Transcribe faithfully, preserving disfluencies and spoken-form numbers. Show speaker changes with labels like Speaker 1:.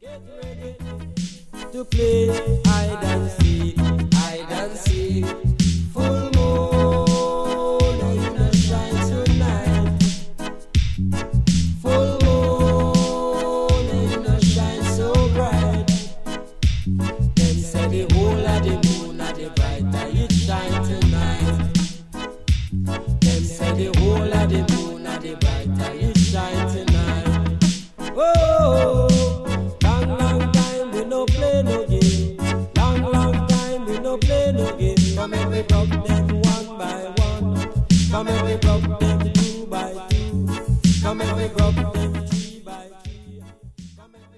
Speaker 1: To play hide and seek, hide and seek. Full moon, oh you not shine tonight. Full moon, oh you not shine so bright. Them say the whole of the moon are the brighter it shine tonight. Them say the whole of the moon are the brighter it shine tonight. Oh. No play no game. Long, long time we no play no game. Come and we rock them.